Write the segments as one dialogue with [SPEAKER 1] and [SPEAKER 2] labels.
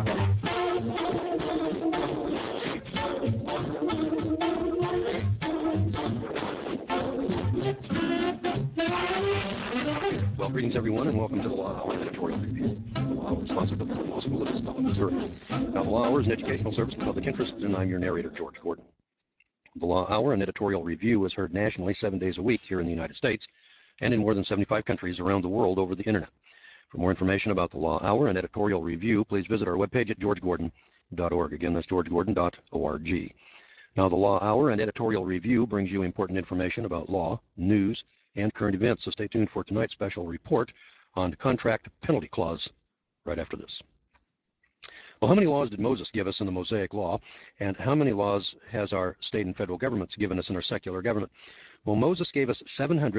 [SPEAKER 1] Well, greetings everyone, and welcome to the Law Hour Editorial Review. The Law Hour is sponsored by the Law School of Isabella, Missouri. Now, the Law Hour is an educational service in the public interest, and I'm your narrator, George Gordon. The Law Hour and Editorial Review is heard nationally 7 days a week here in the United States and in more than 75 countries around the world over the internet. For more information about the Law Hour and Editorial Review, please visit our webpage at georgegordon.org. Again, that's georgegordon.org. Now, the Law Hour and Editorial Review brings you important information about law, news, and current events, so stay tuned for tonight's special report on contract penalty clause right after this. Well, how many laws did Moses give us in the Mosaic Law, and how many laws has our state and federal governments given us in our secular government? Well, Moses gave us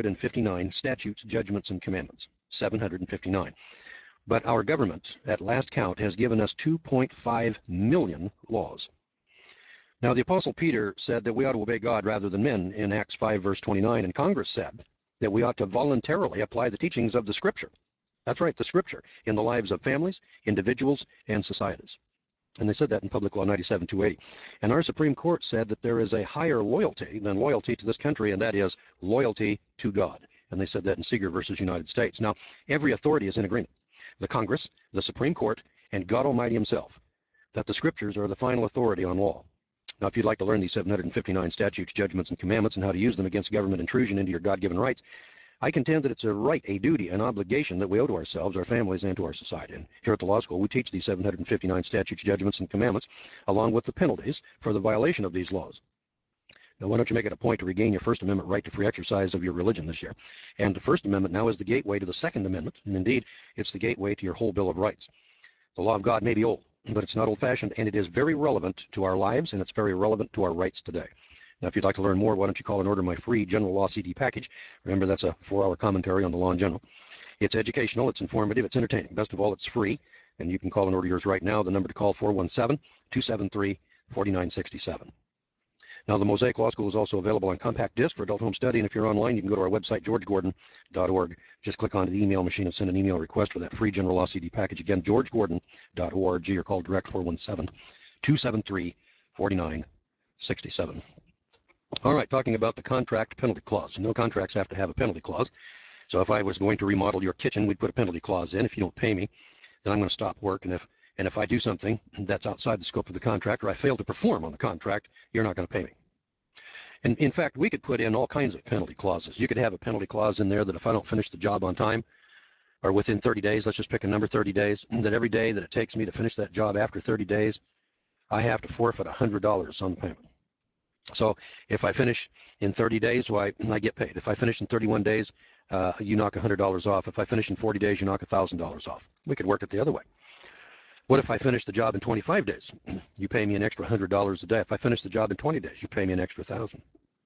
[SPEAKER 1] 759 statutes, judgments, and commandments. 759. But our government, at last count, has given us 2.5 million laws. Now, the Apostle Peter said that we ought to obey God rather than men in Acts 5, verse 29, and Congress said that we ought to voluntarily apply the teachings of the Scripture. That's right, the Scripture, in the lives of families, individuals, and societies. And they said that in Public Law 97-280. And our Supreme Court said that there is a higher loyalty than loyalty to this country, and that is loyalty to God. And they said that in Seeger versus United States. Now, every authority is in agreement. The Congress, the Supreme Court, and God Almighty himself, that the Scriptures are the final authority on law. Now, if you'd like to learn these 759 statutes, judgments, and commandments and how to use them against government intrusion into your God-given rights, I contend that it's a right, a duty, an obligation that we owe to ourselves, our families, and to our society. And here at the law school, we teach these 759 statutes, judgments, and commandments, along with the penalties for the violation of these laws. Now, why don't you make it a point to regain your First Amendment right to free exercise of your religion this year? And the First Amendment now is the gateway to the Second Amendment, and indeed, it's the gateway to your whole Bill of Rights. The law of God may be old, but it's not old-fashioned, and it is very relevant to our lives, and it's very relevant to our rights today. Now, if you'd like to learn more, why don't you call and order my free General Law CD package. Remember, that's a 4-hour commentary on the law in general. It's educational, it's informative, it's entertaining. Best of all, it's free, and you can call and order yours right now. The number to call, 417-273-4967. Now, the Mosaic Law School is also available on compact disc for adult home study, and if you're online, you can go to our website, georgegordon.org. Just click onto the email machine and send an email request for that free General Law CD package. Again, georgegordon.org, or call direct 417-273-4967. All right, talking about the contract penalty clause. No contracts have to have a penalty clause. So if I was going to remodel your kitchen, we'd put a penalty clause in. If you don't pay me, then I'm going to stop work. And if I do something that's outside the scope of the contract, or I fail to perform on the contract, you're not going to pay me. And in fact, we could put in all kinds of penalty clauses. You could have a penalty clause in there that if I don't finish the job on time, or within 30 days, let's just pick a number, 30 days, that every day that it takes me to finish that job after 30 days, I have to forfeit $100 on the payment. So if I finish in 30 days, well, I get paid. If I finish in 31 days, you knock $100 off. If I finish in 40 days, you knock $1,000 off. We could work it the other way. What if I finish the job in 25 days? You pay me an extra $100 a day. If I finish the job in 20 days, you pay me an extra $1,000.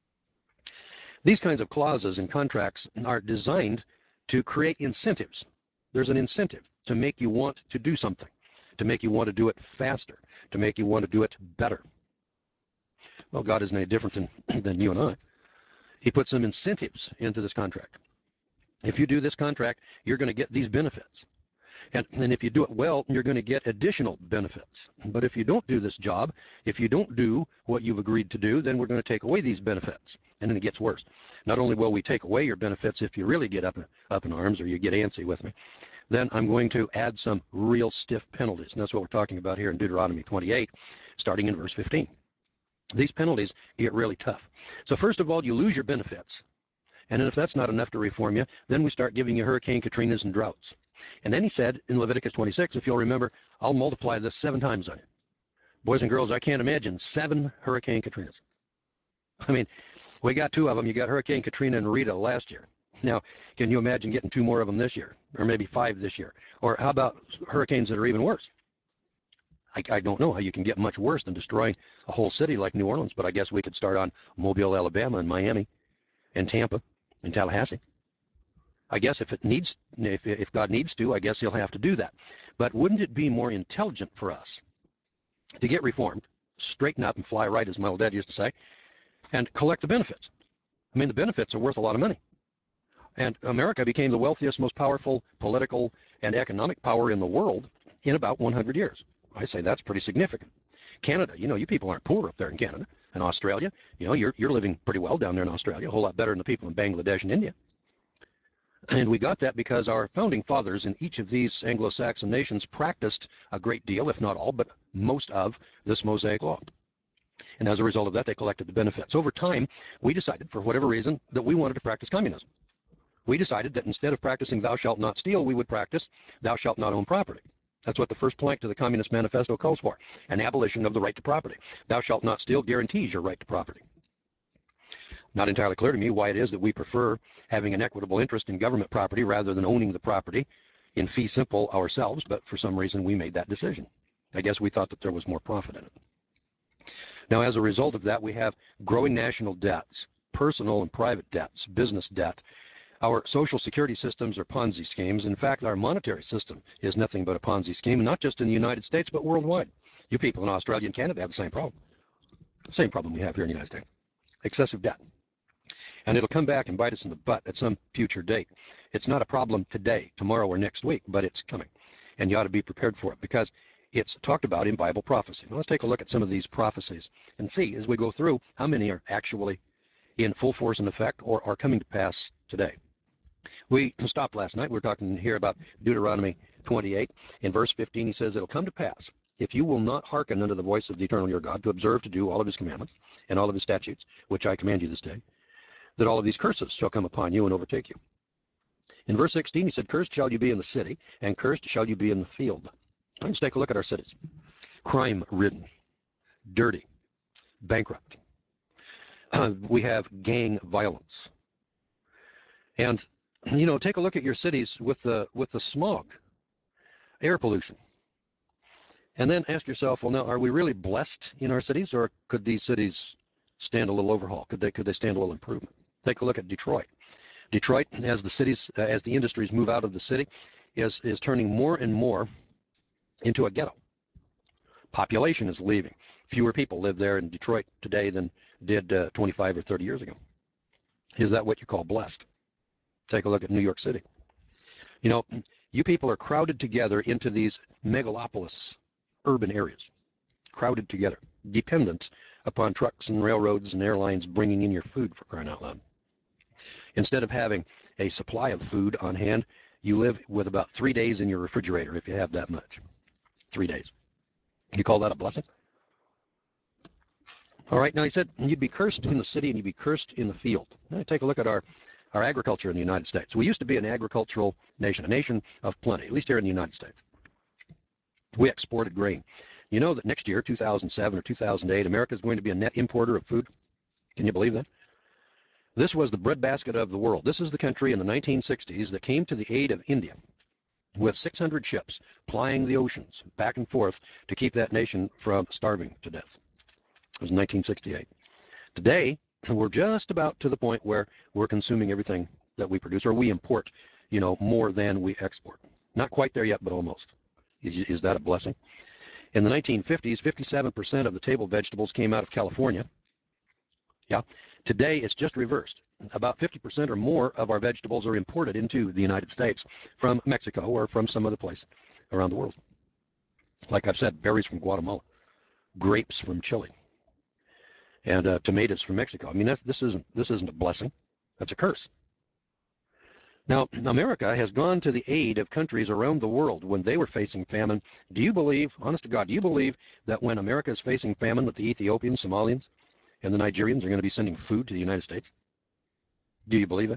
[SPEAKER 1] These kinds of clauses in contracts are designed to create incentives. There's an incentive to make you want to do something, to make you want to do it faster, to make you want to do it better. Well, God isn't any different than you and I. He put some incentives into this contract. If you do this contract, you're going to get these benefits. And if you do it well, you're going to get additional benefits. But if you don't do this job, if you don't do what you've agreed to do, then we're going to take away these benefits. And then it gets worse. Not only will we take away your benefits if you really get up in arms or you get antsy with me, then I'm going to add some real stiff penalties. And that's what we're talking about here in Deuteronomy 28, starting in verse 15. These penalties get really tough. So first of all, you lose your benefits. And then if that's not enough to reform you, then we start giving you Hurricane Katrinas and droughts. And then he said in Leviticus 26, if you'll remember, I'll multiply this 7 times on you. Boys and girls, I can't imagine 7 Hurricane Katrinas. I mean, we got 2 of them. You got Hurricane Katrina and Rita last year. Now, can you imagine getting 2 more of them this year? Or maybe 5 this year? Or how about hurricanes that are even worse? I don't know how you can get much worse than destroying a whole city like New Orleans, but I guess we could start on Mobile, Alabama, and Miami, and Tampa, and Tallahassee. I guess if God needs to, I guess he'll have to do that. But wouldn't it be more intelligent for us to get reformed, straighten up and fly right, as my old dad used to say, and collect the benefits? I mean, the benefits are worth a lot of money. And America became the wealthiest, most powerful political and economic power in the world in about 100 years. I say that's pretty significant. Canada, you people aren't poor up there in Canada. And Australia, you're living pretty well down there in Australia, a whole lot better than the people in Bangladesh and India. And we got that because our founding fathers in each of these Anglo-Saxon nations practiced a great deal, if not all, but most of this Mosaic law. And as a result of that, they collected the benefits. Over time, we decided, for whatever reason, that we wanted to practice communism. We decided that instead of practicing thou shalt not steal, we would practice thou shalt not own property. That's what the first plank to the Communist Manifesto calls for, an abolition of the right to property. Thou shalt not steal guarantees your right to property. Not entirely clear to me why it is that we prefer having an equitable interest in government property rather than owning the property in fee simple ourselves, but for some reason we made that decision. I guess we thought that there was more profit in it. Now, as a result of that, we have growing national debts, personal and private debts, business debt. Our social security systems are Ponzi schemes. In fact, our monetary system is nothing but a Ponzi scheme, not just in the United States, but worldwide. You people in Australia and Canada have the same problem. Same problem we have here in the United States. Excessive debt. And it'll come back and bite us in the butt at some future date. It's not a problem today, tomorrow, or next week, but it's coming. And you ought to be prepared for it because it's talked about in Bible prophecy. Now let's take a look at some of these prophecies and see as we go through how many are actually in full force and effect or are coming to pass today. We stopped last night. We were talking here about Deuteronomy 28. In verse 15, he says, it'll come to pass, if you will not hearken unto the voice of the eternal your God, to observe to do all of his commandments and all of his statutes, which I command you this day, that all of these curses shall come upon you and overtake you. In verse 16, he said, cursed shall you be in the city, and cursed shall you be in the field. Let's take a look at our cities. Crime-ridden, dirty, bankrupt. We have gang violence. And take a look at your cities with the smog, air pollution. And then ask yourself, well, now, are we really blessed in our cities, or could these cities stand a little overhaul? Could they stand a little improvement? Take a look at Detroit. Detroit, as the industries move out of the city, is turning more and more into a ghetto. Population is leaving. Fewer people live there in Detroit today than did 25 or 30 years ago. Is that what you call blessed? Take a look at New York City. You people are crowded together into these megalopolis urban areas, crowded together, dependent upon trucks and railroads and airlines bringing in your food, for crying out loud. Instead of having a supply of food on hand, you live with about 3 days in your refrigerator if you have that much. 3 days. You call that a blessing? All right, now he said you'd be cursed in the city and you'd be cursed in the field. Now take a look at our agriculture in the United States. We used to be an agricultural nation, a nation of plenty, at least here in the United States. We exported grain. You know that next year, 2007 or 2008, America is going to be a net importer of food? Can you believe that? This was the breadbasket of the world. This is the country in the 1960s that came to the aid of India with 600 ships plying the oceans back and forth to keep that nation from starving to death. It was 1968. Today, we're just about to the point where we're consuming everything that we produce, or we import, more than we export. Not quite there yet, but almost. Is that a blessing? In the 1950s, 57% of the table vegetables came out of California. Yeah. Today, it's just reversed. About 50% or more of our vegetables are imported into the United States from Mexico or from some other place around the world. Like I've said, berries from Guatemala, grapes from Chile, and tomatoes from Mexico. I mean, this isn't a blessing. That's a curse. Now, America has gone to the aid of countries around the world when they were facing famine. Do you believe, honest to God, do you believe that when America is facing famine that the Ethiopians, Somalians, and the Nigerians are going to be sending food to the United States? Do you believe it?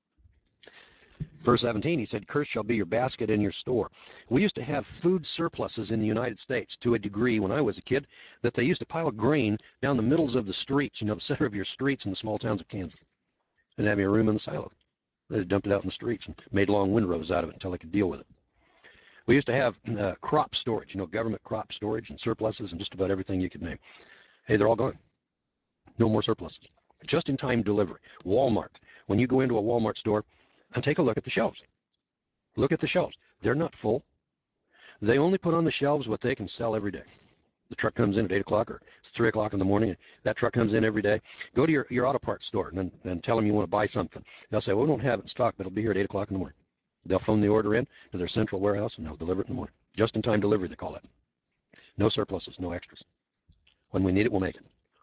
[SPEAKER 1] Verse 17, he said, cursed shall be your basket and your store. We used to have food surpluses in the United States to a degree when I was a kid that they used to pile grain down the middles of the streets, the center of your streets in the small towns of Kansas. Didn't have any room in the silo. They just dumped it out in the streets and made long windrows out of it until they could deal with it. We used to have crop storage, government crop storage and surpluses and just about everything you could name. Hey, they're all gone. No more surpluses. Just-in-time delivery. Walmart. When you go into a Walmart store and take a look at the shelves. Look at the shelves. They're not full. They only put on the shelves what they can sell every day. The truck comes in at 8 o'clock or it's 3 o'clock in the morning. And that truck comes in every day. Go to your auto parts store and then tell them you want to buy something. They'll say, well, we don't have it in stock, but it'll be here at 8 o'clock in the morning. They'll phone the order in to their central warehouse and they'll deliver it in the morning. Just-in-time delivery, they call it. No surpluses, no extras. When we need it, we'll make it.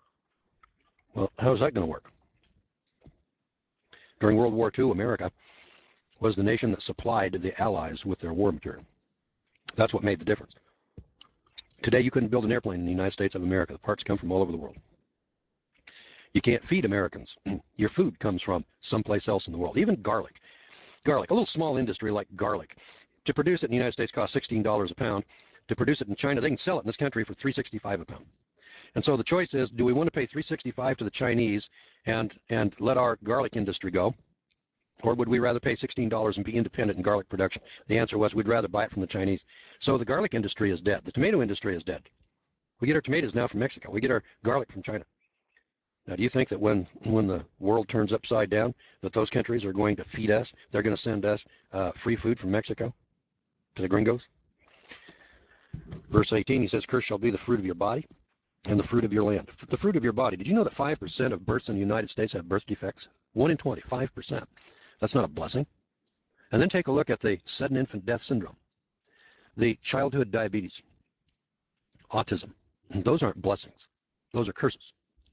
[SPEAKER 1] Well, how's that going to work? During World War II, America was the nation that supplied the Allies with their war material. That's what made the difference. Today, you couldn't build an airplane in the United States of America. The parts come from all over the world. You can't feed Americans. Your food comes from someplace else in the world. Even garlic. Garlic, a little small industry like garlic. To produce it in the United States costs $16 a pound. To produce it in China, they can sell it in this country for $3.65 a pound. And so the choice is, do we want to pay $3.65 to the Chinese and let our garlic industry go? Or would we rather pay $16 and be independent in garlic production? The answer was we'd rather buy it from the Chinese. So the garlic industry is dead. The tomato industry is dead. We get our tomatoes now from Mexico. We get our garlic from China. Now, do you think that when the world turns upside down, that those countries are going to feed us? They're going to send us free food from Mexico to the gringos? Verse 18, he says, "Cursed shall be the fruit of your body and the fruit of your land." The fruit of your body. Did you know that 5% of births in the United States have birth defects? 1 in 20, 5%. That's not a blessing. And then take a look at the sudden infant death syndrome, the childhood diabetes, autism. Those aren't blessings. Those are curses.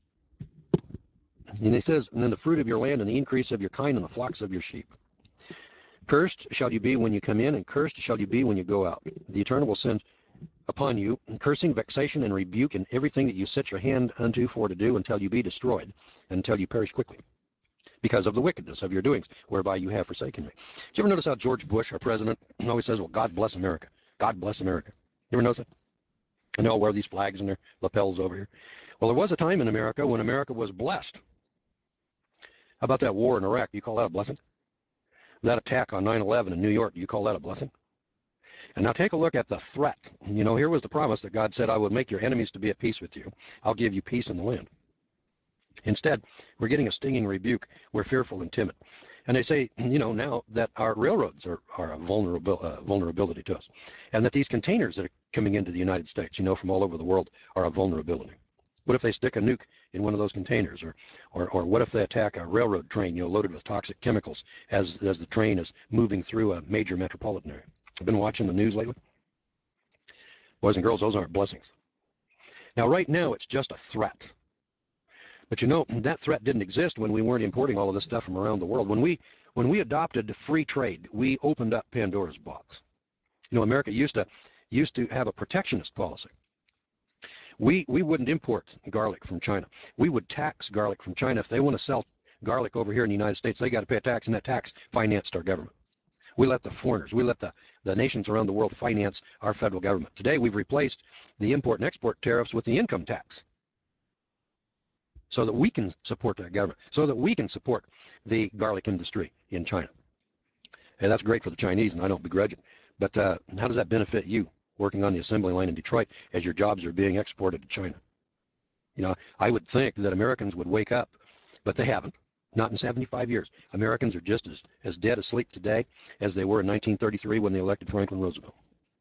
[SPEAKER 1] And he says, "And then the fruit of your land and the increase of your kind and the flocks of your sheep. Cursed shall you be when you come in, and cursed shall you be when you go out. The Eternal will send upon you cursing, vexation, and rebuke in everything that you set your hand unto for to do until you be destroyed, and until you perish quickly, because of the wickedness of your doings, whereby you have forsaken me." Did you ever notice how George Bush, our president, always says, "Well, God bless America. God bless America." You ever notice that? And they all wear these flags in their lapels over here. Well, there was a time in America when America was blessed. How about that war in Iraq? Do you call that a blessing? That attack on 9/11 in New York, do you call that a blessing? And now take a look at the threat. You know, here was the promise that God said, "I will make your enemies to be at peace with you. I'll give you peace in the land." Instead, we're getting a stinging rebuke. We're fearful and timid. And they say, you know, now that our railroads are a vulnerability to us, and that these containers that are coming into the United States, you know, from all over the world, are a vulnerability. What if they stick a nuke in one of those containers? Or what if they attack a railroad train, you know, loaded with toxic chemicals as the train is moving through a major metropolitan area? I've been watching the news lately. Boys and girls, those aren't blessings. Now, right now, it's just a threat. But you know, that threat didn't exist when we weren't importing all of this stuff from around the world. When we adopted free trade, we opened up Pandora's box. You know, America used to have a protectionist policy. We wouldn't import garlic from China. We would tax garlic from China. If they want to sell garlic over here in the United States, they got to pay a tax, and that tax financed our government. We let the foreigners, we let the nations around the world finance our federal government. Today, we've replaced the import and export tariffs with the income tax, so that we can support that government, so that we can support the garlic industry in China. And that's great for the Chinese, and I don't begrudge it. But how does that benefit you working on the assembly line in Detroit as your jobs are being exported to China? You know, I would think that Americans would wake up, but they haven't. Not in 75 years. Americans are just as dead asleep today as they were in 1933 when they elected Franklin Roosevelt.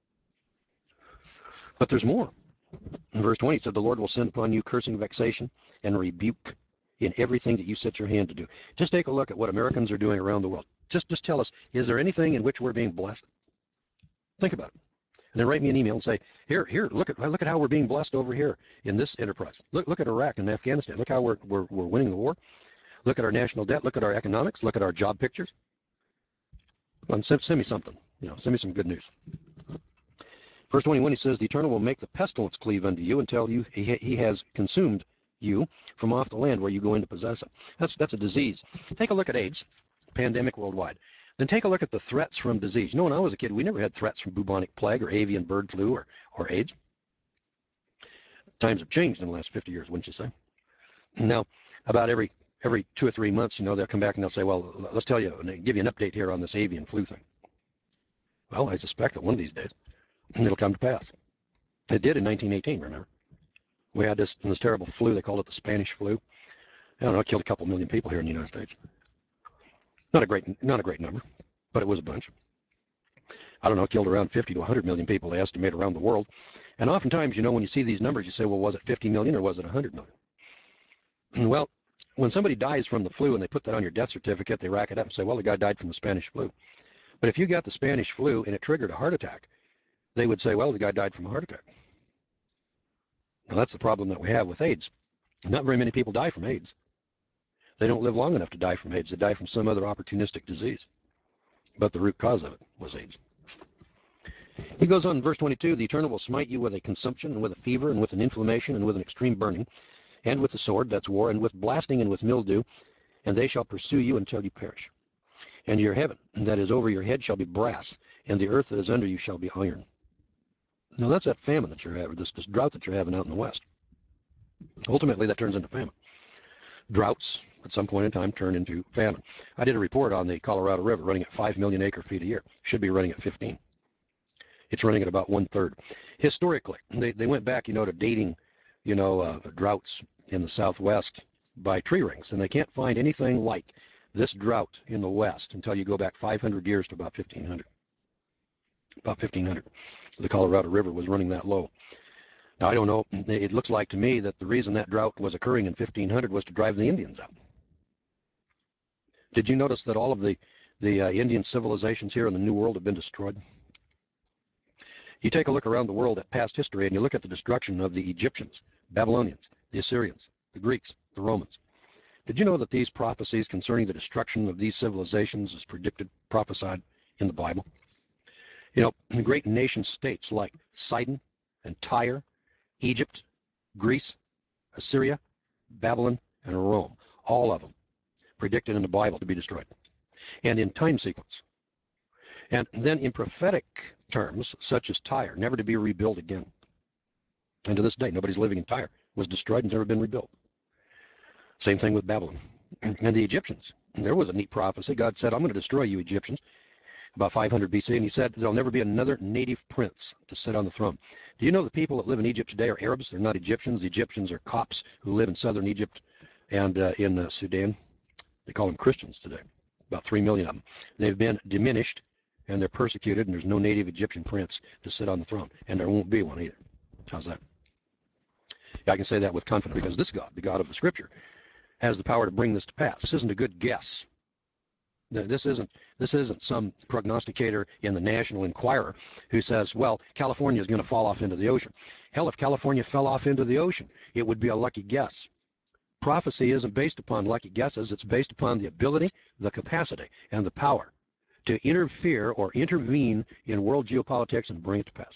[SPEAKER 1] But there's more. In verse 20, it said, "The Lord will send upon you cursing, vexation, and rebuke in everything that you set your hand to do." Just take a look at what Americans are doing around the world. Just tell us, is there anything in which we're being blessed? Think about it. And then write me an email and say, here, look at how we're being blessed over here in this enterprise. Look at Iraq and Afghanistan. Look how we're winning the war. Look at our national debt. Look at our economics. Look at our job pictures. Well, send me something. You know, send me some good news. Verse 21, he says, "The Eternal will make the pestilence cleave unto you until he has consumed you from off the land where you go in to possess it." That's a disease. Take a look at AIDS, pandemic worldwide. Then take a look at the threats from disease. You know, when I was a kid, we never had threats from bubonic plague or avian bird flu or AIDS. Times have changed in the last 50 years, wouldn't you say? Now, about every 2 or 3 months, you know, they'll come back and they'll say, "Well, let's tell you, and they give you an update here on this avian flu thing." Well, I suspect that one of these days it'll come to pass. It did in 1918, remember? We had this terrible flu. They called it the Spanish flu. I don't know, it killed a couple million people here in the United States. Not a great number, but it was a bunch. I don't know, it killed around 50 to 100 million people, they estimate, around the world. And oftentimes, you know, when you see these numbers, you say, well, was it 50 million or was it 100 million? Well, when somebody dies from the flu and they put that on your death certificate, they rack it up and say, well, the guy died from the Spanish flu. But if you got the Spanish flu and it triggered a heart attack, they would say, well, the guy died from a heart attack. Now, that's the problem that we have with AIDS. Not very many people die from AIDS. They don't live long enough to die from AIDS. They die from some other opportunistic disease. But the root cause of it was AIDS. He goes on in verse 22, the Eternal will smite you with a consumption, and with a fever, and with an inflammation, and with an extreme burning, and with the sword, that's war, and with blasting, and with mildew, and they shall pursue you until you perish. And your heaven that is over your head shall be brass, and the earth that is under you shall be iron. Now that's that famine that you're having, this drought that you're having out in the West. Ultimately, that turns into famine. Droughts, at some point in time, turn into famine. I did a report on the Colorado River running at 5 million acre-feet a year. Should be running at 15. It's running at about 1/3. Historically, they went back, to dating, droughts in the Southwest by tree rings, and they can't find anything like this drought in the West until you go back 500 years to about 1500. About 1500. The Colorado River was running that low. Now, I don't know. It looks like to me that the reason that drought was occurring in 1500 was to drive the Indians out. Did you notice that all of the Indian civilizations here in the New World have been destroyed? You take a look around the world at past history and you look at the destruction of the Egyptians, Babylonians, the Assyrians, the Greeks, the Romans. Did you know that these prophecies concerning the destruction of these civilizations is prophesied in the Bible? Great nation states like Sidon and Tyre, Egypt, Greece, Assyria, Babylon, and Rome, all of them predicted in the Bible to be destroyed, and in time sequence. And then in prophetic terms, such as Tyre, never to be rebuilt again. And to this day, nobody's living in Tyre. It was destroyed and never been rebuilt. Same thing with Babylon. And the Egyptians. There was a neat prophecy. God said, I'm going to destroy you Egyptians, about 500 BC. And he said, there'll never be another native prince to sit on the throne. Do you know the people that live in Egypt today are Arabs? They're not Egyptians. The Egyptians are Copts who live in southern Egypt and in Sudan. They call them Christians today. About 3 million of them. They've been diminished and they're persecuted, and there's no native Egyptian prince to sit on the throne, and there won't be one either. How's that? Yeah, I can say that with confidence because this God, the God of the Scripture, has the power to bring this to pass. This isn't a good guess. This isn't some prognosticator in the National Enquirer who says, well, California is going to fall off into the ocean. Hell, if California fell off into the ocean, it would be a lucky guess. Prophecy isn't based upon lucky guesses. It's based upon the ability, the capacity, and the power to interfere or intervene in world geopolitics and bring it to pass.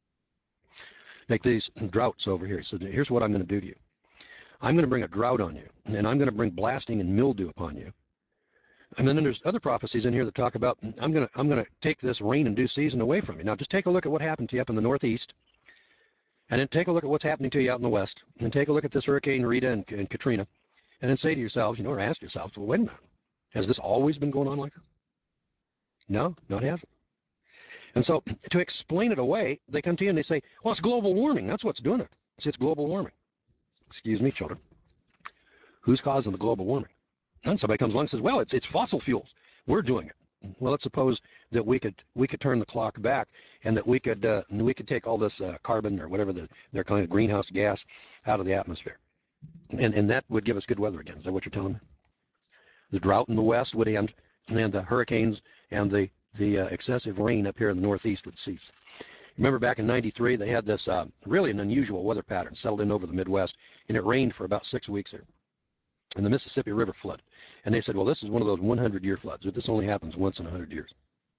[SPEAKER 1] Like these droughts over here. So here's what I'm going to do to you. I'm going to bring a drought on you, and I'm going to bring blasting and mildew upon you. And then there's other prophecies in here that talk about I'm going to take this rain and dew season away from you. Now just take a look at what happened to you up in the Northeast, and then take a look at what's happening to you out in the West, and take a look at this Hurricane Rita and Katrina, and then say to yourselves, or ask yourselves, well, wait a minute, has this always been going on like this? No, it hasn't. And so to explain it away, they come to you and they say, well, it's global warming. That's what's doing it. It's global warming. Excuse me, children. Who's causing the global warming? And somebody comes along and says, well, it's fossil fuels. We're doing it. Well, let's suppose that we could turn the clock back and that we could take all this carbon or whatever they're calling greenhouse gas out of the atmosphere. And that would give us good weather again. Is that what you're telling me? The drought in the West would end, and the hurricanes and the excessive rain up here in the Northeast would cease. Remember back in '93, they had this really an unusual weather pattern settled in over the Midwest, and it rained for about 6 weeks here. And the Mississippi River flooded. And they said, well, this is one of those 100-year floods. This only happens once in 100 years.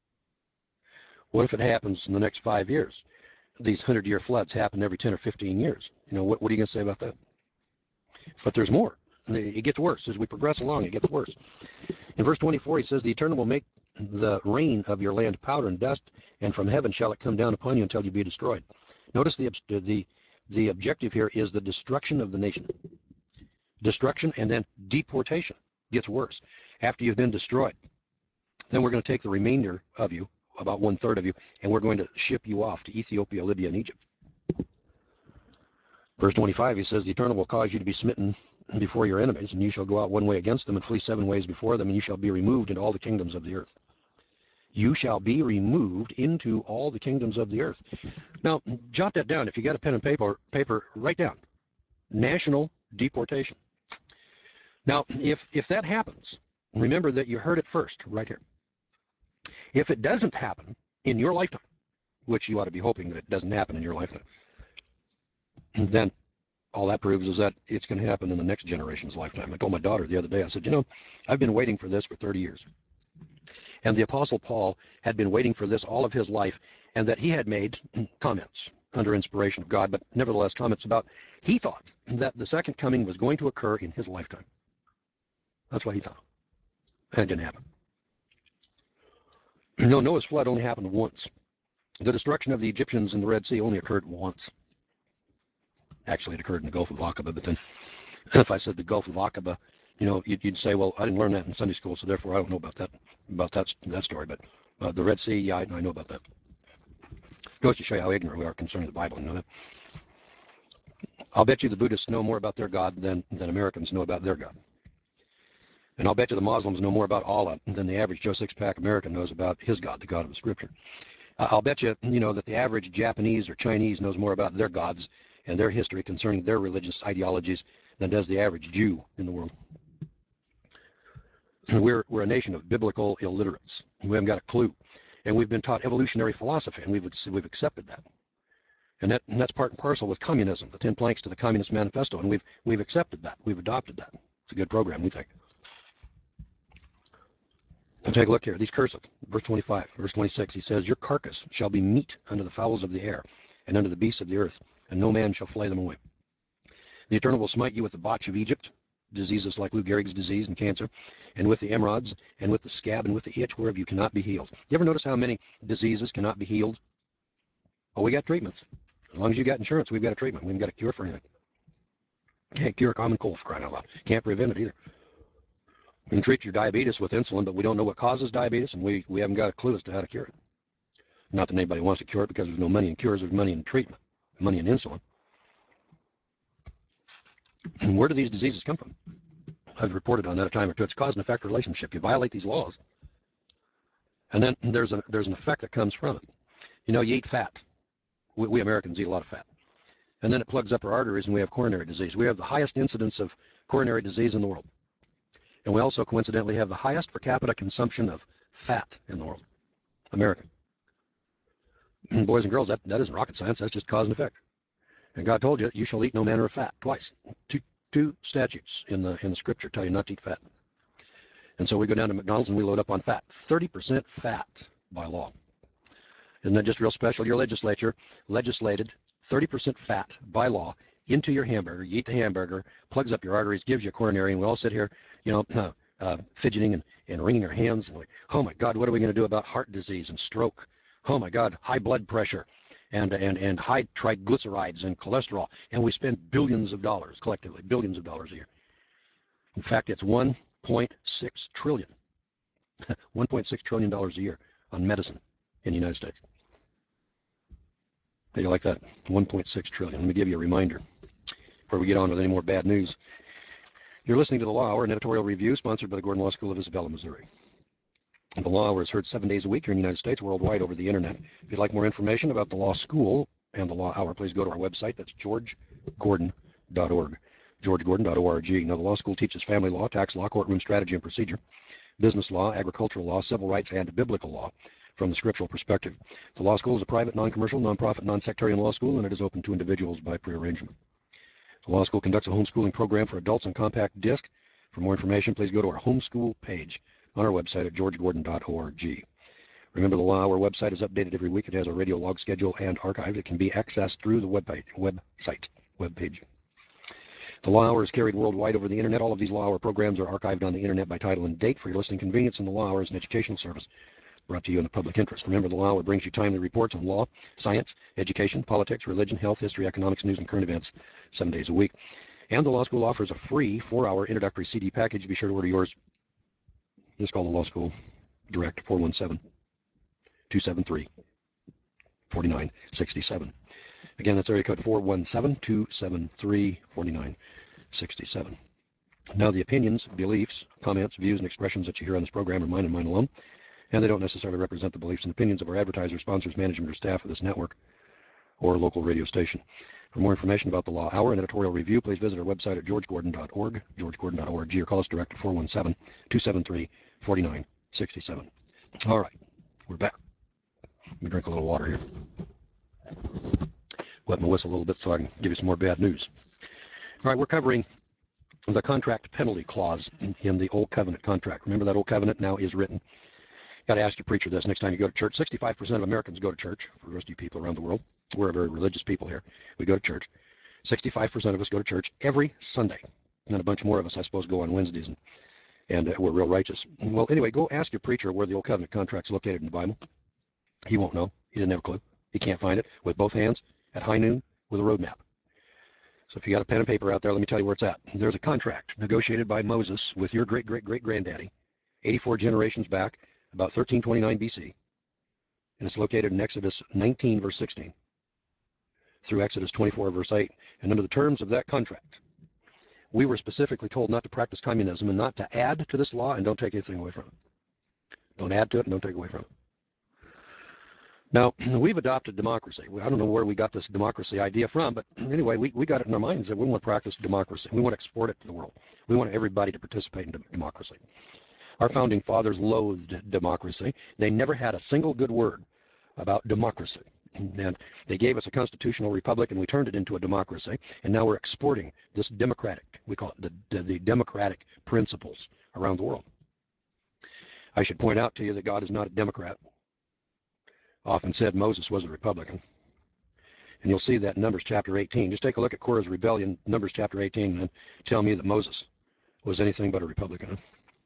[SPEAKER 1] What if it happens in the next 5 years? These 100-year floods happen every 10 or 15 years. What are you going to say about that? But there's more. It gets worse. As we progress along, it gets worse. In verse 24, he says, the Eternal will make the rain of your land powder and dust, and from heaven shall it come down upon you until you be destroyed. Notice the objective here is the destruction of the nation. Destruction and then deportation gets worse. After you've been destroyed, then we're going to take the remainder of you, about 1/3 of you, and we're going to ship you off to Ethiopia, Libya, and Egypt. Verse 25, he says, the Eternal will cause you to be smitten before your enemies, and you shall go out one way against them and flee 7 ways before them, and you shall be removed into all the kingdoms of the earth. You shall be removed into all the kingdoms of the earth. Now, jot that down. If you got a pen and paper, write down. National deportation. Now, if that happens, remember that you heard it first right here. If it doesn't happen in your lifetime, which you ought to be hoping that it doesn't happen in your lifetime, then all that proves is that it's going to happen in the next generation's lifetime. I told my daughter the other day, I said, I've been waiting for this for 30 years. And the Apostle Paul had been waiting for this all of his life, and that he had made comments under inspiration of God, but nevertheless comments about, he thought that the second coming was going to occur in his lifetime. That's what he thought. And it didn't happen. Noah's flood only happened once. The destruction of the Egyptians in the Red Sea only occurred once. Actually, it occurred in the Gulf of Aqaba, but then if I said the Gulf of Aqaba, you'd say, well, I didn't learn that in Sunday school, so therefore I don't know about that story. But the Red Sea, yeah, I know about that. Goes to show you how ignorant we are concerning the Bible. You know that? I'll bet you the Buddhists know more about their God than Americans know about their God. And I'll bet you the Muslims know more about Allah than the average Joe Sixpack American knows about his God, the God of the Scripture. I'll bet you, that the average Japanese or Chinese knows more about their gods and their history concerning their religious ideologies than does the average Jew in the world. We're a nation of biblical illiterates. We haven't got a clue. And we've been taught evolutionary philosophy, and we've accepted that. And that's part and parcel with communism, the 10 planks to the Communist Manifesto, and we've accepted that. We've adopted that. It's a good program, we think. Now take a look here. These cursive, verse 25, verse 26, he says, your carcass shall be meat unto the fowls of the air, and unto the beasts of the earth, and no man shall flay them away. The Eternal will smite you with the botch of Egypt, diseases like Lou Gehrig's disease and cancer, and with the emerods, and with the scab, and with the itch whereof you cannot be healed. You ever notice how many diseases cannot be healed? Oh, we got treatments. As long as you got insurance, we've got a treatment. We haven't got a cure for anything. Can't cure common cold, for crying out loud. Can't prevent it either. We can treat your diabetes with insulin, but we don't know what causes diabetes, and we haven't got a clue as to how to cure it. Not that anybody wants to cure it, because there's no money in cures, there's money in treatment, money in insulin. And where do these diseases come from? I've reported on that a time or two. It's cause and effect relationship. You violate these laws, and then there's an effect that comes from it. You eat fat. We Americans eat a lot of fat. And then it plugs up our arteries, and we have coronary disease. We have the highest incidence of coronary disease in the world. And we also coincidentally have the highest per capita consumption of fat in the world. American. And boys and girls, that isn't rocket science. That's just cause and effect. And God told you, you shall eat no manner of fat, twice. Two statutes in the Scripture tell you not to eat fat. And so we go down to McDonald's and we load up on fat. 30% fat by law. Isn't that just real special? Your legislature legislated 30% fat by law into your hamburger. You eat the hamburger, plugs up your arteries, gives you a coronary, and we all sit here, fidgeting and wringing our hands. And oh my God, what are we going to do about heart disease and stroke? Oh my God, high blood pressure and high triglycerides and cholesterol. And we spend billions of dollars collectively, billions of dollars a year. In fact, it's 1.6 trillion, $1.6 trillion a year on medicine in the United States. How do you like that? 1.6 trillion. Let me give you a reminder before we get on with any more bad news. You're listening to The Law Hour, an editorial review sponsored by the Gordon Law School of Isabella, Missouri. The Law Hour is heard 7 days a week here in the United States, worldwide over the internet. If you'd like more information about the Law School and the Law Hour, please go to our website. That's georgegordon.org. georgegordon.org. Now, the Law School teaches family law, tax law, courtroom strategy and procedure, business law, agricultural law, civil rights, and biblical law from the scriptural perspective. The Law School is a private, non-commercial, non-profit, non-sectarian law school, and it is open to individuals by prearrangement. The Law School conducts a homeschooling program for adults on compact disc. For more information, please go to our homeschool page on our website at georgegordon.org. Remember, the Law Hour website is updated every week. It has a radio log schedule and archive. It can be accessed through the webpage. The Law Hour is carried worldwide over the internet. All of these Law Hour programs are archived on the internet by title and date for your listening convenience, and the Law Hour is an educational service brought to you in the public interest. Remember, the Law Hour brings you timely reports on law, science, education, politics, religion, health, history, economics, news, and current events 7 days a week. And the Law School offers a free 4-hour introductory CD package. Be sure to order yours. Just call the Law School direct, 417-273-4967. Again, that's area code 417-273-4967. Now, the opinions, beliefs, comments, views, and expressions that you hear on this program are mine and mine alone, and they don't necessarily represent the beliefs and opinions of our advertisers, sponsors, management, or staff of this network or local radio station. For more information about the Law Hour and editorial review, please visit our website at georgegordon.org, georgegordon.org, or call us direct at 417-273-4967. All right, we're back. Let me drink a little water here. Wet my whistle a little bit so I can give you some more bad news. All right, we're covering the contract penalty clause in the Old Covenant contract. Remember that Old Covenant now is written. Got to ask your preacher this next time you go to church. 65% of Americans go to church. For the rest of you people around the world, we're a very religious people here. We go to church. 65% of us go to church every Sunday. And a bunch more of us, I suppose, go on Wednesdays, and we're real righteous. Well, anyway, go ask your preacher where the Old Covenant contract's located in the Bible. He won't know. He doesn't have a clue. He can't find it with both hands at high noon with a road map. So if you got a pen and paper out there, let me tell you where it's at. There's a contract negotiated by Moses with your great-great-great-granddaddy, 84 generations back, about 1329 BC. And it's located in Exodus 19, verse 16, through Exodus 24, verse 8. And under the terms of that contract, we were specifically told not to practice communism and not to add to this law and don't take anything away from it. Don't add to it and don't take away from it. Now, we've adopted democracy. I don't know where we got this democracy idea from, but anyway, we got it in our minds that we want to practice democracy. We want to export it to the world. We want everybody to participate in democracy. Our founding fathers loathed democracy. They never had a single good word about democracy. And they gave us a constitutional republic, and we turned it into a democracy. And now we're exporting this democratic, we call it the democratic principles around the world. I should point out to you that God is not a Democrat. Often said Moses was a Republican. And you'll see that in Numbers chapter 18. Just take a look at Korah's rebellion, Numbers chapter 18, and tell me that Moses was anything but a Republican.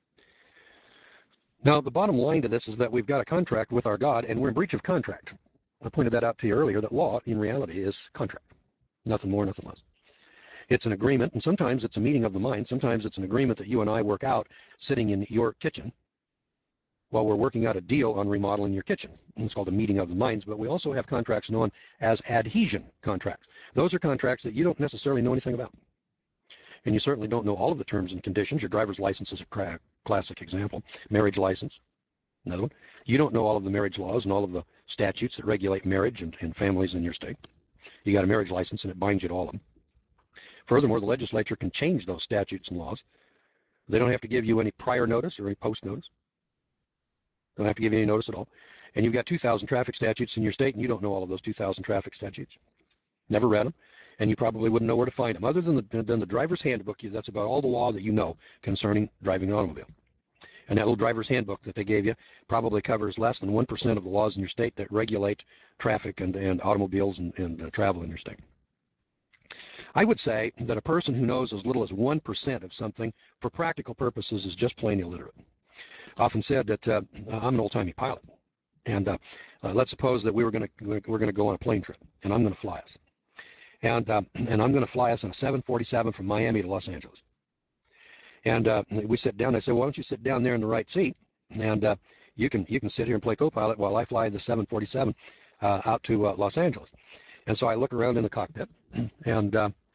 [SPEAKER 1] Now, the bottom line to this is that we've got a contract with our God, and we're in breach of contract. I pointed that out to you earlier, that law, in reality, is contract. Nothing more, nothing less. It's an agreement, and sometimes it's a meeting of the mind. Sometimes it's an agreement that you and I work out sitting in your kitchen while we're working out a deal on remodeling your kitchen. And it's called a meeting of the minds, but we also have contracts known as adhesion contracts. Those are contracts that you don't necessarily know anything about. And you certainly don't know all of the terms and conditions. Your driver's license is a classic example. Marriage license, another one. You don't know all of the marriage laws and all of the statutes that regulate marriage and families in your state. You got a marriage license and it binds you to all of them. Furthermore, the legislature can change those statutes and laws. They don't have to give you any prior notice or any post notice. Don't have to give you any notice at all. And you've got 2,000 traffic statutes in your state, and you don't know all of those 2,000 traffic statutes. Never read them, and you probably wouldn't know where to find them. Other than the driver's handbook, that's about all the law that you know concerning driving an automobile. And that little driver's handbook that they gave you probably covers less than 1% of the laws in your state that regulate traffic and automobiles and travel in your state. I would say that a person who knows as little as 1% of something for practical purposes is just plain illiterate. Often said that I'm an old-timey pilot, and let's suppose that we're going to go on a plane trip, and I'm going to fly us, and I'm going to fly us on a 747 from Miami to Los Angeles. And we sit down. I say, well, why don't you sit down there in the right seat, and you can sit here and play co-pilot while I fly the 747 out to Los Angeles. And so I look around in the cockpit, and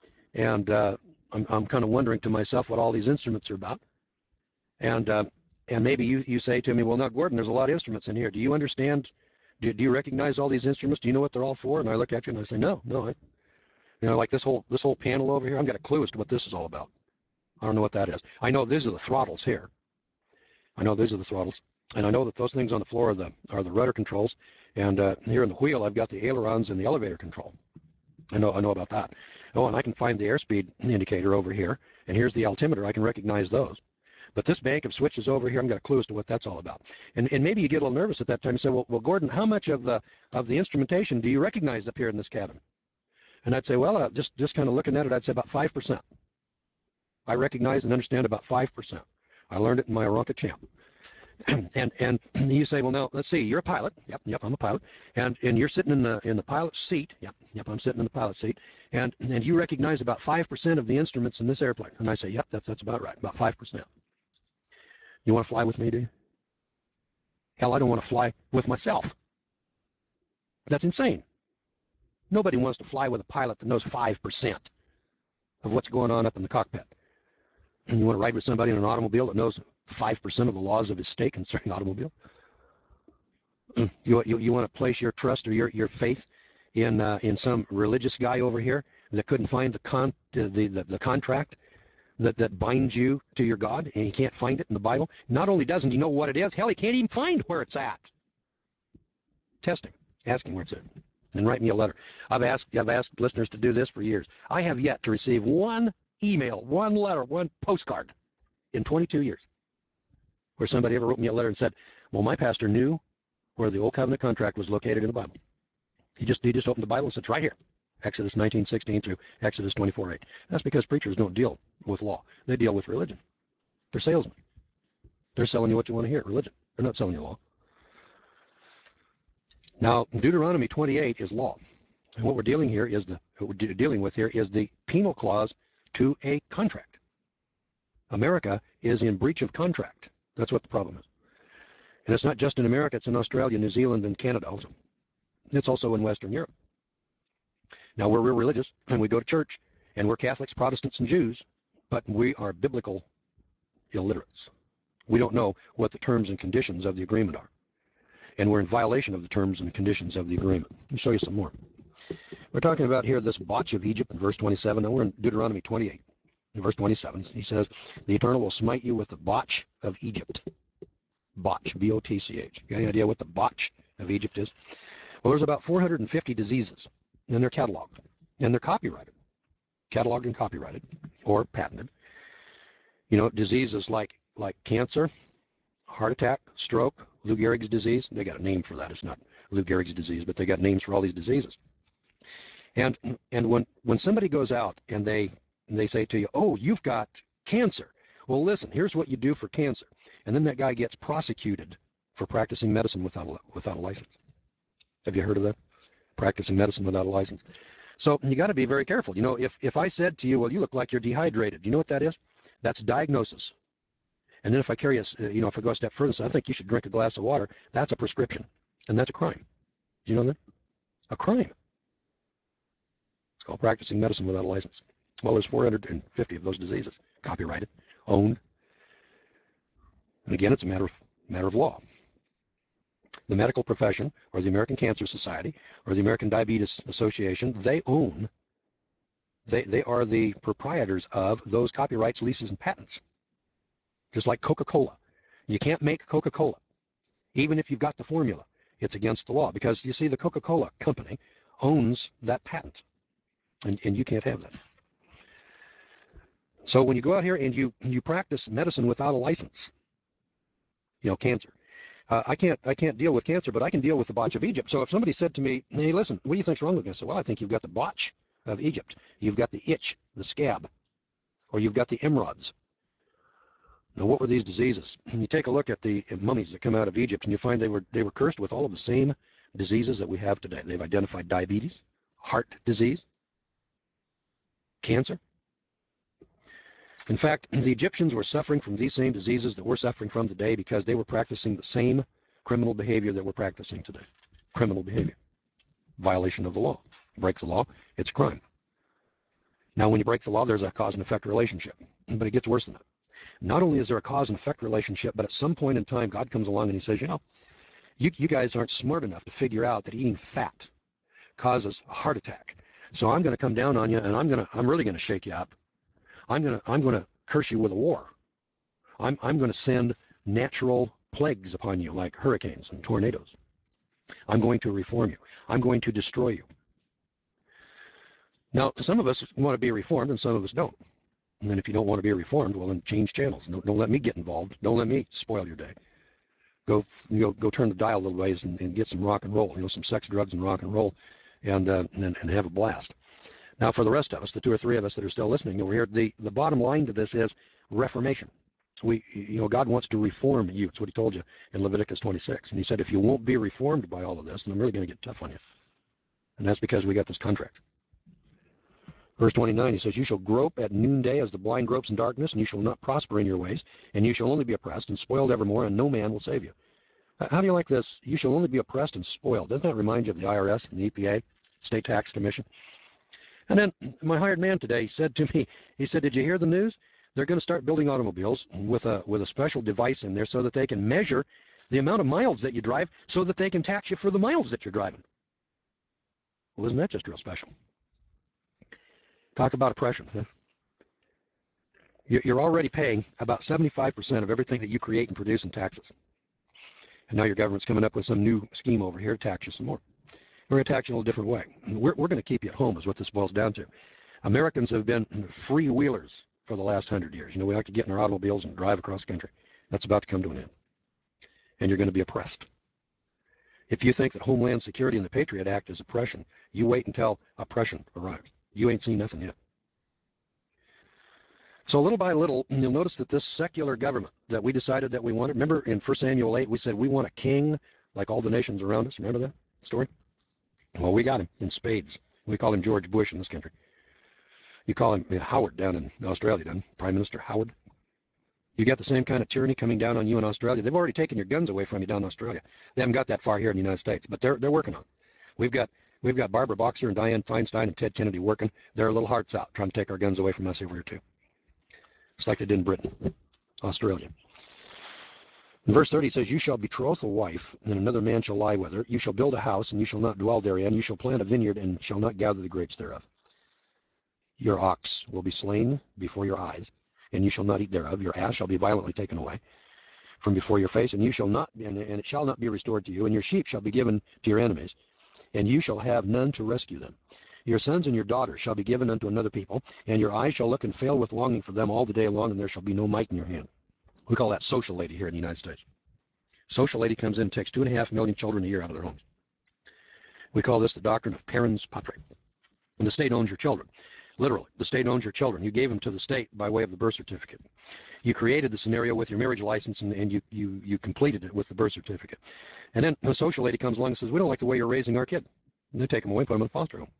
[SPEAKER 1] I'm kind of wondering to myself what all these instruments are about, and maybe you say to me, well, now, Gordon, there's a lot of instruments in here. Do you understand? Do you recognize all these instruments? Do you know what they're all for? And I look at you and I say, no. Like this whole panel over here, I've got a clue as to what this is all about. I don't know what that is. I know these are the throttles here. I know these are the throttles. And I know that those things on the floor are the rudder controls. And here in the wheel, I've got the ailerons and the elevator control. I know about that. Oh, and I can find the airspeed indicator over here. And here's the altimeter. I can recognize those. But this bank of switches over here, I've got a clue as to what that's all about. And maybe you get a little nervous at that time and say, well, Gordon, how much of the instrumentation do you recognize up here in this cabin? And I'd say, well, just kind of looking at it, I'd say about 5%. I recognize and understand about 5%. I learned it in my Aeronca Champ. and you say, well, now let's see, you're a pilot. Yep, I'm a pilot. And you're sitting in the pilot's seat. Yep, I'm sitting in the pilot's seat. And you recognize about 5% of the instruments in this airplane. And I say, yep, that's about right, about 5%. You want to fly with me, do you? Hell, I don't want to fly with myself. That's insane. Nobody wants to fly with a pilot that knows 5% of what's going on up in the cockpit. And you want to ride with somebody in an automobile that knows 5% of the laws of his state concerning automobile? You want to place your trust or your faith in some religious guy over here that couldn't find the contract that binds you to your God, and he can't find it in the Bible? Not only doesn't he know what it is, hell, he can't even find where it's at. Test him. Ask him where it's at. And write me a letter. I've asked listeners to do this for years. I have yet to receive one email, one letter, one postcard in 22 years where somebody ever wrote me a letter and said, well, my pastor knew where the Old Covenant contract was located in the Bible. He just opened the Bible and said, it's right here. Exodus 19:16 through Exodus 24:8. That's because preachers don't deal with law. They deal with religion. They're salesmen. They're selling you what you want to hear, religion. They're not selling you law. Now, Deuteronomy 28 is law. And what we're dealing with here is the penal clause to a contract. America is in breach of contract. That's what the problem is. And it's not just in America, it's in Australia, New Zealand, and Canada also. It's also in Western Europe. Now, we're real religious, and we go to church, and we're Catholics, Protestants, and Jews, but we are biblical illiterates. We don't know what the terms and conditions of the agreement are. And we're in violation of the terms and conditions of the agreement. Let me show you some more. We're talking about here this botch of Egypt in verse 27. Now we're in Deuteronomy 28. In verse 27, he says, the Eternal will smite you with the botch of Egypt. Botch, B-O-T-C-H. You got any idea what the botch of Egypt is? Well, there's about 450 diseases, and they're cataloged, and they're copyrighted. Cataloged and copyrighted, or patented. You know, diseases like cancer, heart attack, stroke, Lou Gehrig's disease. They got a name for that. It's not Lou Gehrig's disease, but they got names for all these diseases. And when somebody goes out and they say to you, oh, you've got cancer. Well, listen, here's what you do for cancer. And then that guy gets prosecuted for practicing medicine without a license. Have you heard of that? Practicing medicine without a license. So you got to be very careful. You know, if I said to you, well, you look like you're dehydrated, you know what that is? That's diagnosis. And then if I carry if I go a step further, so I think you should drink a glass of water, that's a prescription. And that's a crime. Do you know that? A crime. It's called practicing medicine without a license. Well, there's 450 of those diseases, copyrighted, owned. And again, it's a matter of law. The medical profession, or the American Cancer Society, or the American Diabetes Association, they are the proprietors of those copyrights, leases, and patents. Just like Coca-Cola. You can't make Coca-Cola. Even if you've got the formula, it's against the law. Because, you see, the Coca-Cola company owns that patent. And you can't have that. So when you go out here and you practice medicine without a license, you know, cancer. I can't deal with cancer, but I can deal with the botch of Egypt. So if somebody said to me, hey, listen, what do you think's wrong with me? I said, well, I think you've got the botch of Egypt. You've got the itch, the scab, or you've got the emerods. Now, what were these diseases? You take a look at the mummies that come out of Egypt, and you find they were cursed with all of the same diseases that we have today. They've identified diabetes, heart disease, cancer. In fact, the Egyptians were suffering from these same diseases that we're suffering from today because they were practicing the same criminal behavior that we're practicing today. Criminal behavior. Violation of the law. Break the law, it's a crime. Now, when you break the law, there's a cause and effect relationship. But it gets worse than that. Not only is there a cause and effect relationship, but at some point in time, God comes along and he says, you know, you guys aren't smart enough to figure out that eating fat causes a heart attack. So I'm going to come down on you, and I'm really going to shake you up. I'm going to curse you with a war. I'm going to send natural plagues upon you, like hurricanes and tornadoes. I'm going to reform you. I'm going to destroy you. Now, some of us want to be reformed, and some of us don't. And then if you don't want to be reformed, well, then change channels. Don't let me get involved. Don't let me spoil your day. Go turn the dial a little ways and get some rock and roll. You know, some sex, drugs, and rock and roll, and have a blast. Now, for the rest of us, the two or three of us that are still listening over here, the bottom line to this is reformation. God wants to reform you. That's what he told you in Leviticus 26. And he said, if you won't be reformed by all of this, then I'm really going to get tough on you. And that's because we got this contract. Verse 29, he says, you shall grope at noonday as the blind gropes in darkness, and you shall not prosper in your ways, and you shall only be oppressed and spoiled evermore, and no man will save you. How do you like this? You shall only be oppressed and spoiled. Doesn't that remind you of the IRS and the EPA, State Tax Commission? And then my hired man today said to me, he said, did you hear the news? They're going to start building automobiles with a special device in there so that they can measure the amount of miles that you drive so that they can tax you for the miles that you're driving. Well, isn't that just real special? Talk about oppression. Huh? You're already paying about 75% of everything that you create and produce in taxes. And now your government's coming up with some new scheme over here to tax you some more. We're going to tax you in a little different way. We're going to keep you at home is what this boils down to. Americans have been freewheelers for the last 100 years. We like to get in our automobiles and drive across the country. That's about to come to an end. And you're going to be oppressed. If you think that Homeland Security and the Patriot Act is oppression, you wait until oppression arrives. You ain't seen nothing yet. So little by little, you'll notice that this secular government that we decided that we wanted, remember in 1 Samuel 8, we said we want a king like all the nations around us. Remember that story? Well, we got him in spades. We call him George Bush in this country. You call him Howard down in Australia, down Prime Minister Howard. You got the same kind of tyranny coming down on you in Australia. They've already taken your guns away from you down in Australia. They haven't got that far here in the United States, but they're working on it. We've got Barbara Boxer and Dianne Feinstein and Ted Kennedy working their little hearts out, trying to take our guns away from us over here too. It's like they did in Britain, Australia. In verse 30 it says, "You shall betroth a wife, and another man shall lie with her. You shall build a house, and you shall not dwell therein. You shall plant a vineyard, and shall not gather the grapes thereof. Your ox will be slain before your eyes, and you shall not eat thereof. Your ass shall be violently taken away from before your face, and you shall not, and it shall not be restored to you. And your sheep shall be given to your enemies, and you shall have none to rescue them. Your sons and your daughters shall be given unto another people, and your eyes shall look and fail with longing for them all the day long, and there shall be no might in your hand." We call that social lady here in the United States. Social lady comes in and takes 2.5 million children a year out of their homes. We call this the doctrine of parens patriae. And the state owns your children. Literally, the state owns your children. You gave them to the state by way of the birth certificate. You created the scenario with your marriage license, and you completed it with the birth certificate. And then a social lady comes along and says, "We don't like the way you're raising our kid." And they take them away and put them in a foster home.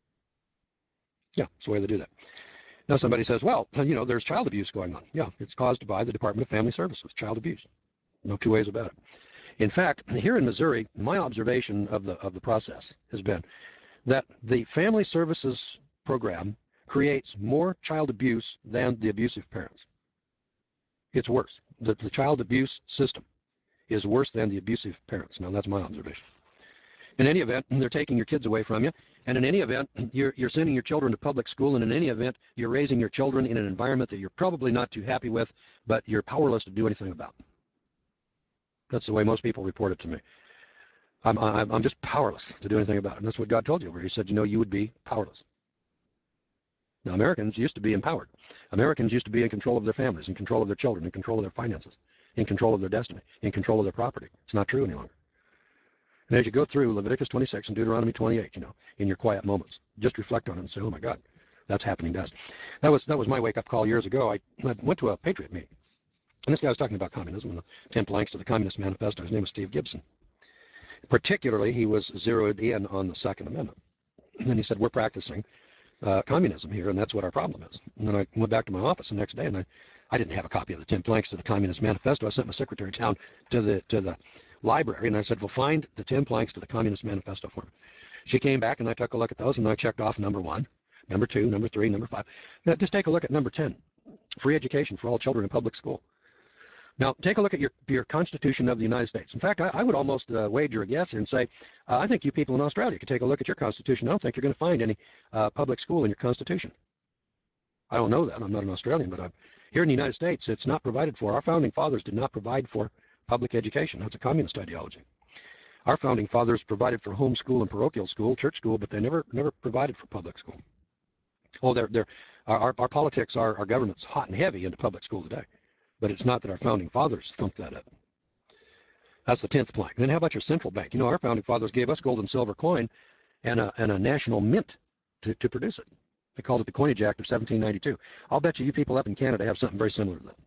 [SPEAKER 1] Yeah, that's the way they do that. Now somebody says, "Well, there's child abuse going on." Yeah, it's caused by the Department of Family Services, child abuse. No two ways about it. In fact, here in Missouri, my observation of the process has been that the Family Services program creates more child abuse than the abusive parents. It's worse. The child abuse system is worse than the abusive parents. Now, that's my observation. In any event, they're taking your kids away from you. And in any event, you're sending your children to public school. And in any event, you're raising your children in an environment that you're probably not too happy with, but you're powerless to do anything about. That's the way most people report it to me. I'm just powerless to do anything about it. And that's what God told you, where he said, you would be powerless. Now, Americans used to be empowered. Americans used to be in control of their families, in control of their children, in control of their finances, in control of their destiny, in control of their property. It's not true any longer. And as you go through Leviticus 26 and Deuteronomy 28, in your quiet moments, just reflect on it and say, "Oh my God, that's happening to us." That was my wake-up call years ago. I went to a Patriot meeting, and this guy was talking about communism and the 10 planks to the Communist Manifesto. His name was Steve Gibson. Particularly, he was zeroed in on the Second Amendment. And he said, "We're practicing communism here, and that's what our problem is." And then I went back to my office the next day, and I didn't have a copy of the 10 planks to the Communist Manifesto. I sent my secretary down to the library, and I said, "Well, find the 10 planks to the Communist Manifesto for me." She came back, and I took a look at those, and I checked off number 1, number 2, number 3, number 5. Now, just take a look at number 10, free education for all children in public school. Now, take a look at your Constitution of the United States. In fact, I would almost wager a guess and say, I think you people in Australia could take a look at your Constitution. I don't think you're going to find any public school in your Constitution. I don't know that. I'm not an Australian, but here in the United States, it's not provided for. Our founding fathers did not provide for public education. That's a communist ideology. Our founding fathers provided for home school and parochial school, church school, but they never provided for public school. Oh, our politics, our government's hot and heavy into public school today. But it's not that our founding fathers thumped that up. That's the 10th plank. And then how about your central bank? Our founding fathers gave us gold and silver coin and a national mint to produce it. They called it the Coinage Act of 1792. I'll bet you people up in Canada have something very similar to that.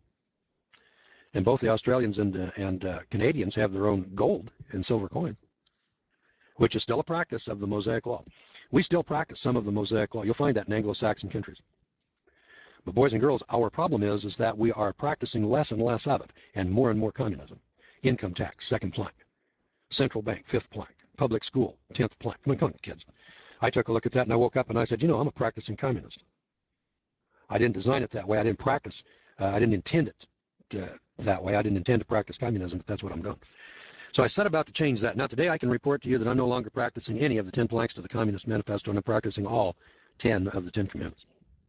[SPEAKER 1] And both the Australians and Canadians have their own gold and silver coin, which is still a practice of the Mosaic Law. We still practice some of the Mosaic Law. You'll find that in Anglo-Saxon countries. But boys and girls, our problem is that we are practicing less and less of it, and more communism. Income tax, 2nd plank. Central bank, 5th plank. Public school, 10th plank. Come on, kids. I took a look at that, and I woke up and I said, I'm a practicing communist. I didn't design it that way. I didn't practice. I didn't intend it that way. I didn't intend to practice communism, but that's what I'm doing. So I set about to change that. Now, today I can report to you that I'm no longer practicing any of the 10 planks to the Communist Manifesto, and I'm practicing all 10 of the 10 commandments.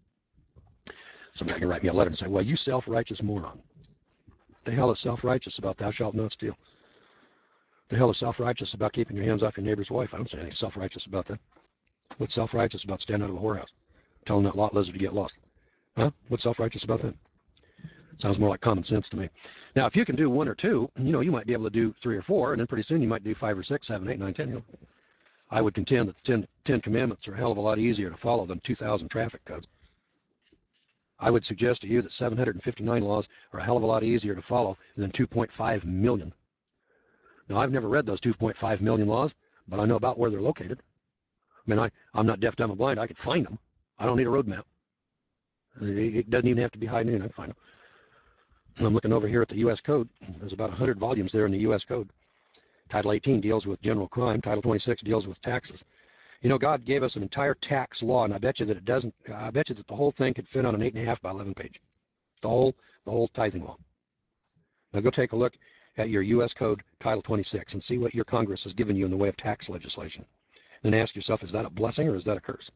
[SPEAKER 1] Somebody can write me a letter and say, "Well, you self-righteous moron. The hell is self-righteous about thou shalt not steal? The hell is self-righteous about keeping your hands off your neighbor's wife?" I don't say anything self-righteous about that. What's self-righteous about standing out of a whorehouse? telling that lot lizard to get lost. Huh? What's self-righteous about that? Sounds more like common sense to me. Now, if you can do 1 or 2, you might be able to do 3 or 4, and then pretty soon you might do 5 or 6, 7, 8, 9, 10. I would contend that the Ten Commandments are a hell of a lot easier to follow than 2,000 traffic codes. I would suggest to you that 759 laws are a hell of a lot easier to follow than 2.5 million. Now, I've never read those 2.5 million laws, but I know about where they're located. I mean, I'm not deaf, dumb, and blind. I could find them. I don't need a road map. It doesn't even have to be high noon. I can find them. And I'm looking over here at the U.S. Code. There's about 100 volumes there in the U.S. Code. Title 18 deals with general crime. Title 26 deals with taxes. God gave us an entire tax law, and I bet you that it doesn't. I bet you that the whole thing could fit on an 8.5 by 11 page. The whole tithing law. Now go take a look at your U.S. Code Title 26 and see what your Congress has given you in the way of tax legislation. Then ask yourself, is that a blessing or is that a curse?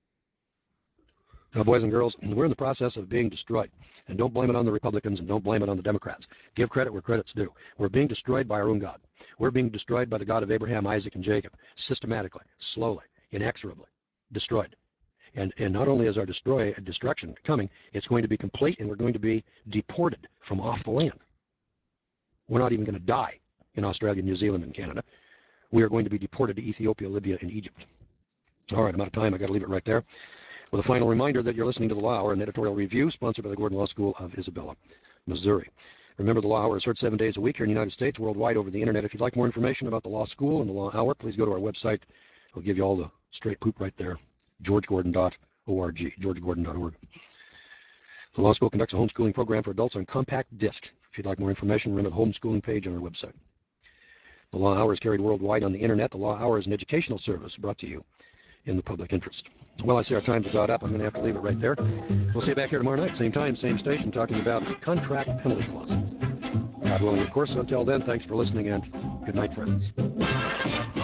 [SPEAKER 1] Now, boys and girls, we're in the process of being destroyed. And don't blame it on the Republicans and don't blame it on the Democrats. Give credit where credit's due. We're being destroyed by our own God. We're being destroyed by the God of Abraham, Isaac, and Jacob, systematically, slowly, inexorably destroyed. And not only is our destruction coming, it's going to be complete, and we're going to be deported from off the land. We're not even going to die in Australia, New Zealand, and Canada. We are going to be deported to Ethiopia, Libya, and Egypt. All right, I'm out of time. I got to leave it right there. With a final reminder that you're listening to The Law Hour, an editorial review sponsored by the Gordon Law School of Isabella, Missouri. Remember, The Law Hour is heard 7 days a week here in the United States, worldwide over the internet. If you'd like more information about the Law School and The Law Hour, please go to our website. I'll give you all the straight poop right there, georgegordon.org, georgegordon.org. The Law School conducts a homeschooling program for adults on compact disc. If you'd like more information, remember the homeschooling page on our website. The Law Hour is carried worldwide on the internet. The Law Hour is an educational service brought to you in the public interest. Well, I see our time's about up. I'm going to have to leave it right there. We'll see you back here tomorrow night, same time, same station, talking about the contract penalty clause. God willing, of course. Until then, thanks for listening, and good night, friends.